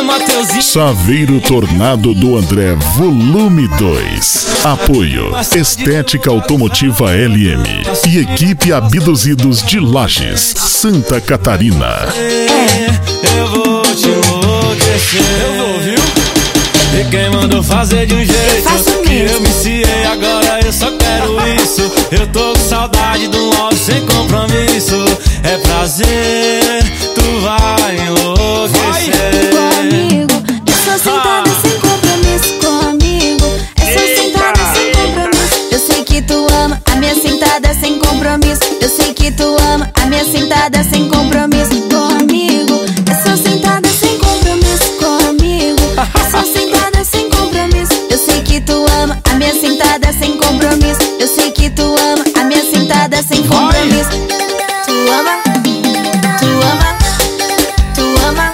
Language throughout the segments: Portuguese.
Mateuzinho. Saveiro Tornado do André, volume 2. Apoio Estética Automotiva LM e equipe Abduzidos de Lages, Santa Catarina. Eu vou te enlouquecer. Eu vou, viu? E quem mandou fazer de um jeito que eu viciei, agora eu só quero isso. Eu tô com saudade de um áudio sem compromisso. É prazer, tu vai enlouquecer. Comigo, eu sou sentada sem compromisso. Comigo, eu sou sentada sem compromisso. Eu sei que tu ama a minha sentada sem compromisso. Eu sei que tu ama a minha sentada sem compromisso. Comigo, eu sou sentada sem compromisso. Comigo, eu sou sentada sem compromisso. Eu sei que tu ama a minha sentada sem compromisso. Eu sei que tu ama a minha sentada sem compromisso. Tu ama, tu ama, tu ama.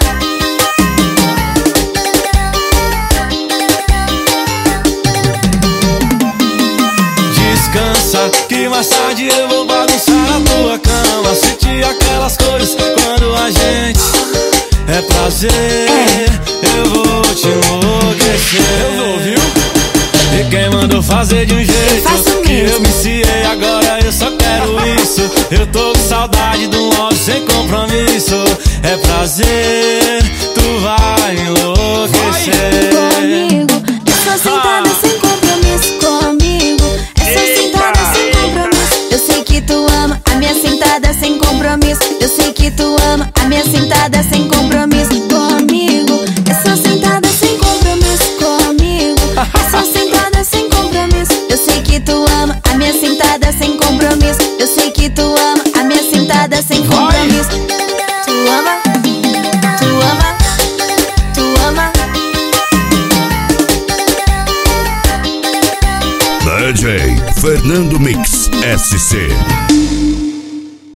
Descansa, que mais tarde eu vou bagunçar a tua cama. Sentir aquelas cores quando a gente é prazer. Eu vou te enlouquecer. Eu vou, viu? E quem mandou fazer de um jeito que eu viciei, agora eu só quero isso. Eu tô com saudade de um áudio sem compromisso. É prazer, tu vai enlouquecer. Comigo, eu sou sentada sem compromisso. Comigo, eu sou sentada sem compromisso. Eu sei que tu ama a minha sentada sem compromisso. Eu sei que tu ama a minha sentada sem compromisso. Comigo, eu sou sentada sem compromisso. Comigo, eu sou sentada sem compromisso. Eu sei que tu ama a minha sentada sem compromisso. Eu sei que tu ama a minha sentada sem compromisso. Tu ama, tu ama, tu ama. DJ Fernando Mix SC.